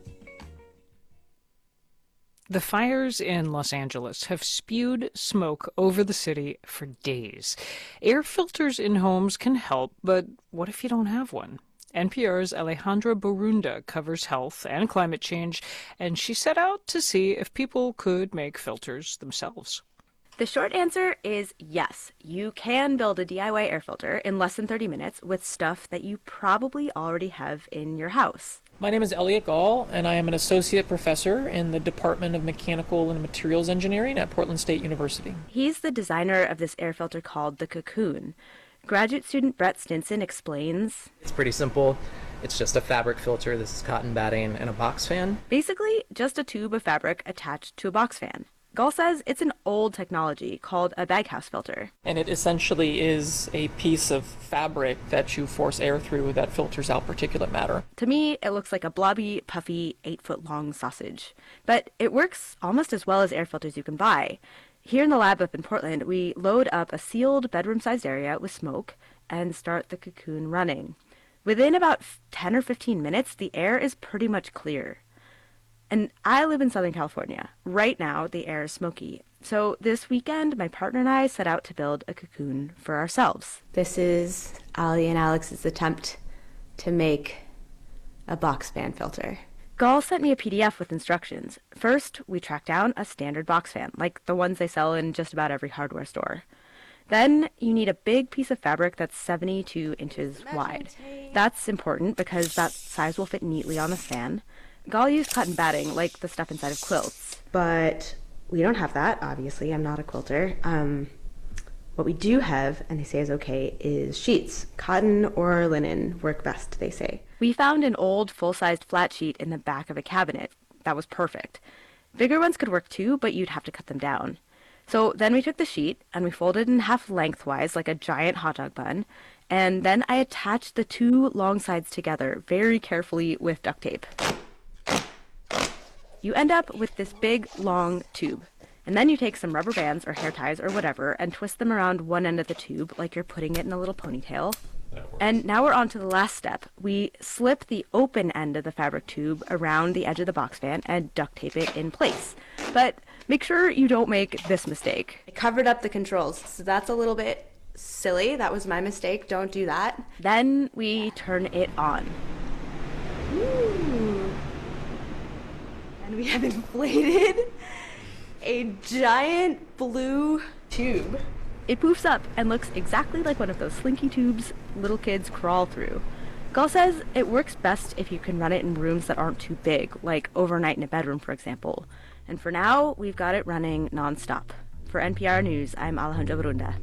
The fires in Los Angeles have spewed smoke over the city for days. Air filters in homes can help, but what if you don't have one? N P R's Alejandra Borunda covers health and climate change, and she set out to see if people could make filters themselves. The short answer is yes. You can build a D I Y air filter in less than thirty minutes with stuff that you probably already have in your house. My name is Elliot Gall, and I am an associate professor in the Department of Mechanical and Materials Engineering at Portland State University. He's the designer of this air filter called the Cocoon. Graduate student Brett Stinson explains. It's pretty simple. It's just a fabric filter. This is cotton batting and a box fan. Basically, just a tube of fabric attached to a box fan. Gall says it's an old technology called a baghouse filter. And it essentially is a piece of fabric that you force air through that filters out particulate matter. To me, it looks like a blobby, puffy, eight-foot-long sausage. But it works almost as well as air filters you can buy. Here in the lab up in Portland, we load up a sealed bedroom-sized area with smoke and start the cocoon running. Within about ten or fifteen minutes, the air is pretty much clear. And I live in Southern California. Right now, the air is smoky. So this weekend, my partner and I set out to build a cocoon for ourselves. This is Ali and Alex's attempt to make a box fan filter. Gall sent me a P D F with instructions. First, we tracked down a standard box fan, like the ones they sell in just about every hardware store. Then you need a big piece of fabric that's seventy-two inches wide. That's important because that size will fit neatly on the fan. Gall used cotton batting, like the stuff inside of quilts. But we don't have that, obviously. I'm not a quilter. Um, what we do have, and they say is okay, is sheets. Cotton or linen work best, they say. We found an old, full-sized flat sheet in the back of a cabinet. That was perfect. Bigger ones could work too, but you'd have to cut them down. So then we took the sheet, and we folded it in half lengthwise, like a giant hot dog bun, and then I attached the two long sides together very carefully with duct tape. You end up with this big, long tube. And then you take some rubber bands or hair ties or whatever and twist them around one end of the tube like you're putting it in a little ponytail. And now we're on to the last step. We slip the open end of the fabric tube around the edge of the box fan and duct tape it in place. But make sure you don't make this mistake. I covered up the controls, so that's a little bit silly. That was my mistake. Don't do that. Then we turn it on. Ooh. And we have inflated a giant blue tube. It poofs up and looks exactly like one of those slinky tubes little kids crawl through. Gall says it works best if you can run it in rooms that aren't too big, like overnight in a bedroom, for example. And for now, we've got it running nonstop. For N P R News, I'm Alejandra Barunda.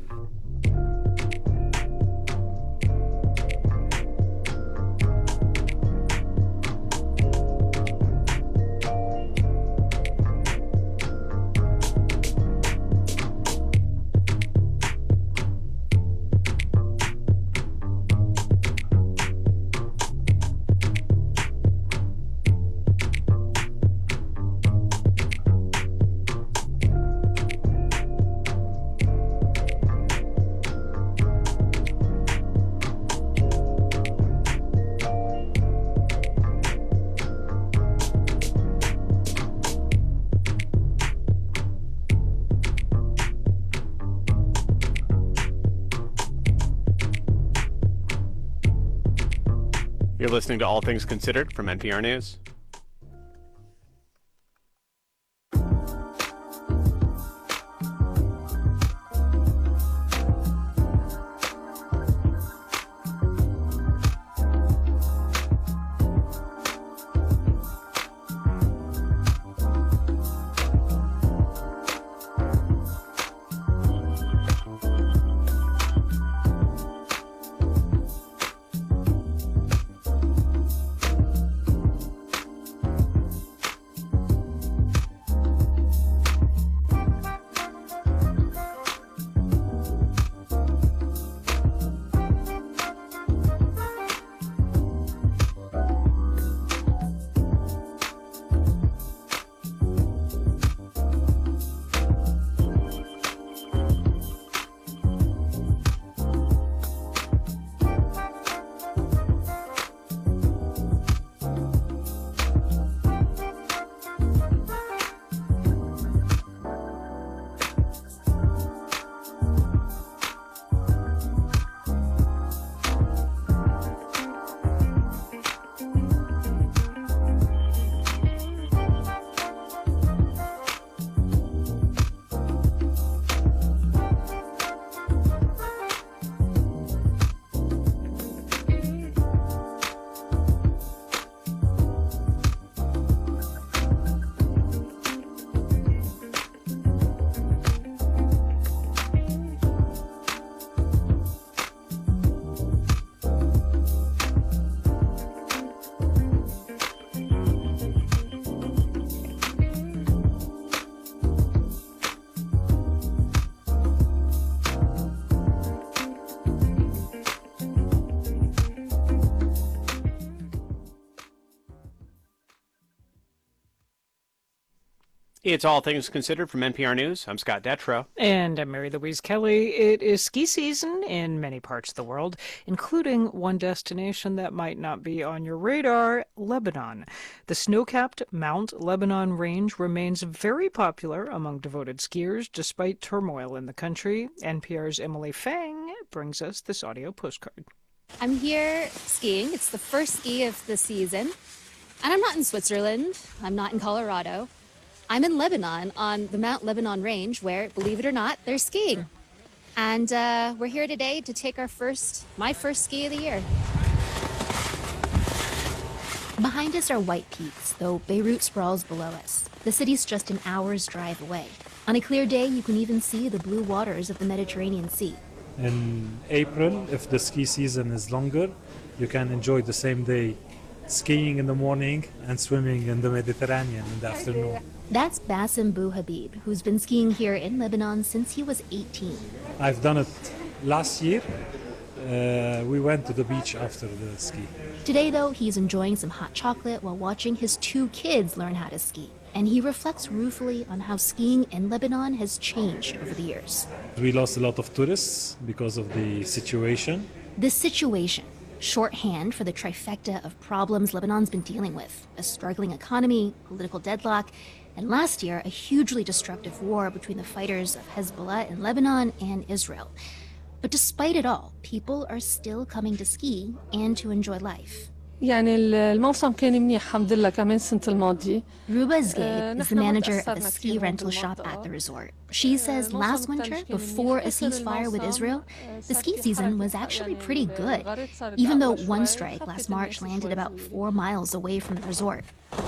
You're listening to All Things Considered from N P R News. It's All Things Considered from N P R News. I'm Scott Detrow. And I'm Mary Louise Kelly. It is ski season in many parts of the world, including one destination that might not be on your radar, Lebanon. The snow-capped Mount Lebanon Range remains very popular among devoted skiers despite turmoil in the country. N P R's Emily Fang brings us this audio postcard. I'm here skiing. It's the first ski of the season. And I'm not in Switzerland. I'm not in Colorado. I'm in Lebanon on the Mount Lebanon Range where, believe it or not, they're skiing. And uh, we're here today to take our first, my first ski of the year. Behind us are white peaks, though Beirut sprawls below us. The city's just an hour's drive away. On a clear day, you can even see the blue waters of the Mediterranean Sea. In April, if the ski season is longer, you can enjoy the same day skiing in the morning and swimming in the Mediterranean in the afternoon. That's Bassem Bouhabib, who's been skiing here in Lebanon since he was eighteen. I've done it last year. Uh, we went to the beach after the ski. Today, though, he's enjoying some hot chocolate while watching his two kids learn how to ski. And he reflects ruefully on how skiing in Lebanon has changed over the years. We lost a lot of tourists because of the situation. The situation, shorthand for the trifecta of problems Lebanon's been dealing with: a struggling economy, political deadlock, and last year, a hugely destructive war between the fighters of Hezbollah in Lebanon and Israel. But despite it all, people are still coming to ski and to enjoy life. يعني الموسم كان منيح الحمد لله كمان السنة الماضية. Ruba Zgaib is the manager of a ski rental shop at the resort. She says last winter, before a ceasefire with Israel, the ski season was actually pretty good, even though one strike last March landed about four miles away from the resort.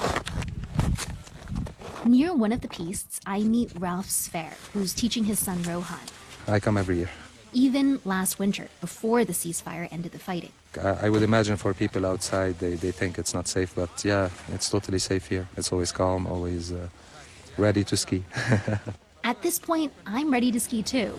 Near one of the pistes, I meet Ralph Sfer, who's teaching his son Rohan. I come every year. Even last winter, before the ceasefire ended the fighting. I, I would imagine for people outside, they, they think it's not safe, but yeah, it's totally safe here. It's always calm, always uh, ready to ski. At this point, I'm ready to ski too.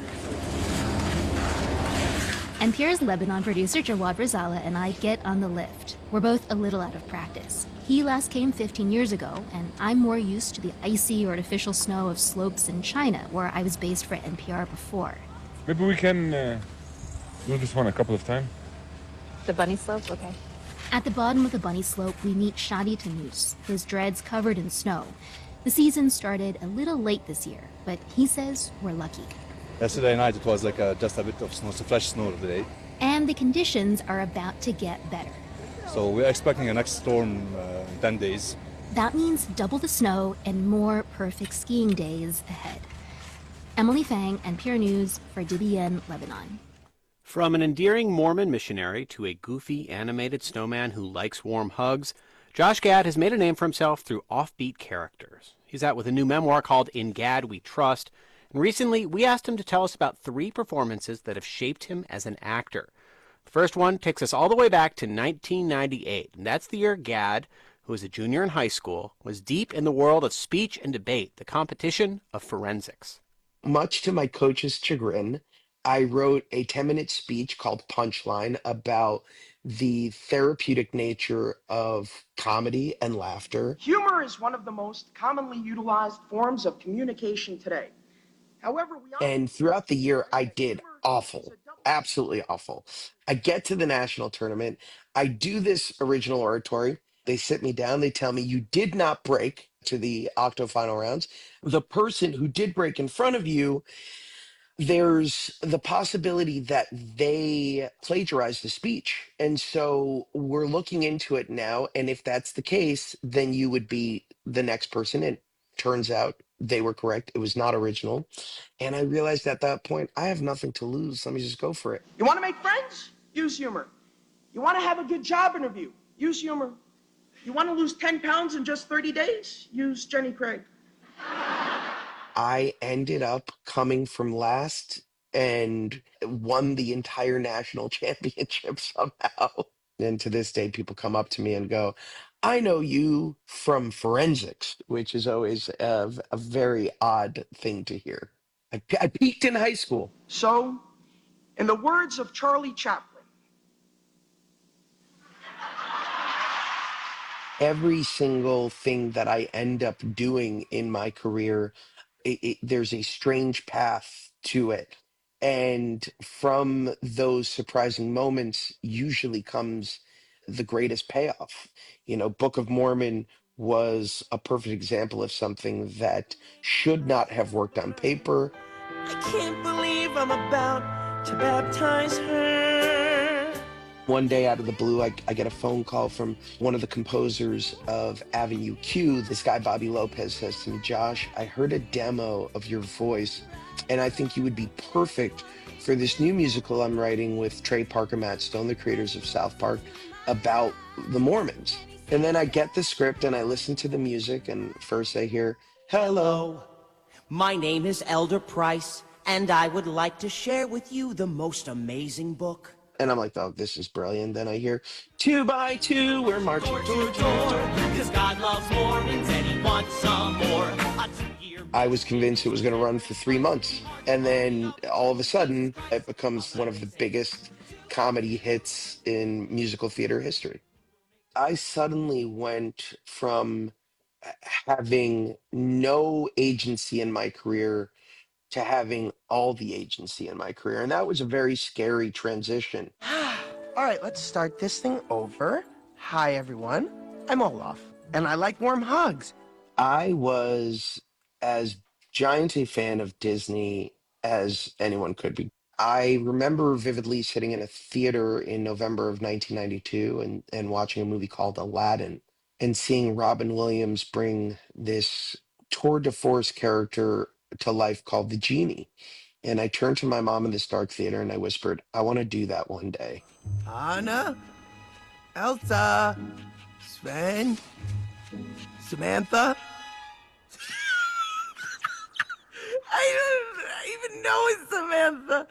N P R's Lebanon producer Jawad Razala and I get on the lift. We're both a little out of practice. He last came fifteen years ago, and I'm more used to the icy artificial snow of slopes in China, where I was based for N P R before. Maybe we can uh, do this one a couple of times. The bunny slope? Okay. At the bottom of the bunny slope, we meet Shadi Tanous, his dreads covered in snow. The season started a little late this year, but he says we're lucky. Yesterday night it was like a, just a bit of snow, so fresh snow today. And the conditions are about to get better. So we're expecting a next storm uh, in ten days. That means double the snow and more perfect skiing days ahead. Emily Fang, N P R News for D B N Lebanon. From an endearing Mormon missionary to a goofy animated snowman who likes warm hugs, Josh Gad has made a name for himself through offbeat characters. He's out with a new memoir called In Gad We Trust, and recently we asked him to tell us about three performances that have shaped him as an actor. The first one takes us all the way back to nineteen ninety-eight, and that's the year Gad, who was a junior in high school, was deep in the world of speech and debate, the competition of forensics. Much to my coach's chagrin, I wrote a ten-minute speech called Punchline about the therapeutic nature of comedy and laughter. Humor is one of the most commonly utilized forms of communication today. However, we And throughout the year, I did awful, absolutely awful. I get to the national tournament. I do this original oratory. They sit me down. They tell me, you did not break to the octo final rounds. The person who did break in front of you, there's the possibility that they plagiarized the speech. And so we're looking into it now. And if that's the case, then you would be the next person in. Turns out they were correct. It was not original. And I realized at that point, I have nothing to lose. Let me just go for it. You want to make friends? Use humor. You want to have a good job interview? Use humor. You want to lose ten pounds in just thirty days? Use Jenny Craig. I ended up coming from last and won the entire national championship somehow. And to this day, people come up to me and go, I know you from forensics, which is always a, a very odd thing to hear. I, I peaked in high school. So, in the words of Charlie Chaplin, Every single thing that I end up doing in my career, it, it, there's a strange path to it. And from those surprising moments usually comes the greatest payoff. You know, Book of Mormon was a perfect example of something that should not have worked on paper. I can't believe I'm about to baptize her. One day out of the blue, I, I get a phone call from one of the composers of Avenue Q. This guy, Bobby Lopez, says to me, Josh, I heard a demo of your voice, and I think you would be perfect for this new musical I'm writing with Trey Parker, Matt Stone, the creators of South Park, about the Mormons. And then I get the script and I listen to the music, and first I hear, hello. My name is Elder Price, and I would like to share with you the most amazing book. And I'm like, oh, this is brilliant. Then I hear, two by two, we're marching. Door to door, because God loves Mormons and he wants some more. A two-year- I was convinced it was going to run for three months. And then all of a sudden, it becomes one of the biggest comedy hits in musical theater history. I suddenly went from having no agency in my career to having all the agency in my career. And that was a very scary transition. All right, let's start this thing over. Hi, everyone. I'm Olaf, and I like warm hugs. I was as giant a fan of Disney as anyone could be. I remember vividly sitting in a theater in November of nineteen ninety-two and, and watching a movie called Aladdin and seeing Robin Williams bring this tour de force character to life called the Genie. And I turned to my mom in this dark theater and I whispered, I want to do that one day. Anna, Elsa, Sven, Samantha. I don't even know it's Samantha.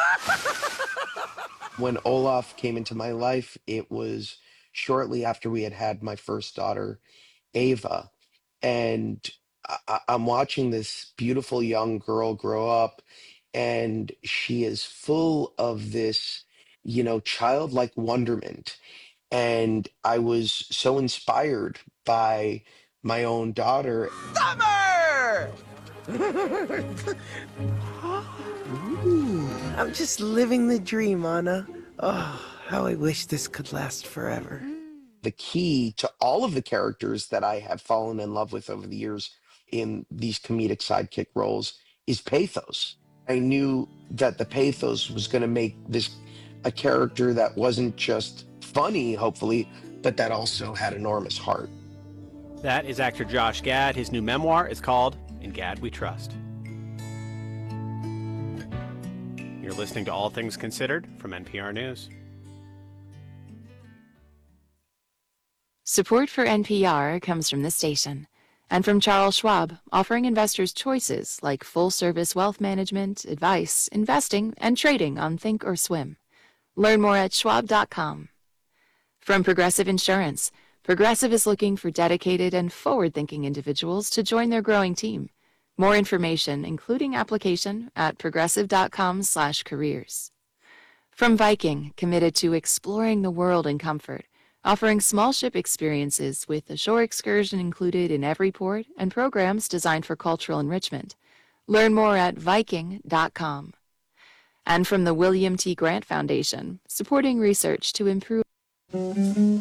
When Olaf came into my life, it was shortly after we had had my first daughter, Ava. And I- I'm watching this beautiful young girl grow up, and she is full of this, you know, childlike wonderment. And I was so inspired by my own daughter. Summer! Ooh, I'm just living the dream, Anna. Oh, how I wish this could last forever. The key to all of the characters that I have fallen in love with over the years in these comedic sidekick roles is pathos. I knew that the pathos was going to make this a character that wasn't just funny, hopefully, but that also had enormous heart. That is actor Josh Gad. His new memoir is called In Gad We Trust. You're listening to All Things Considered from N P R News. Support for N P R comes from this station and from Charles Schwab, offering investors choices like full-service wealth management, advice, investing, and trading on Think or Swim. Learn more at schwab dot com. From Progressive Insurance, Progressive is looking for dedicated and forward-thinking individuals to join their growing team. More information, including application, at progressive dot com slash careers. From Viking, committed to exploring the world in comfort, offering small ship experiences with a shore excursion included in every port and programs designed for cultural enrichment. Learn more at viking dot com. And from the William T. Grant Foundation, supporting research to improve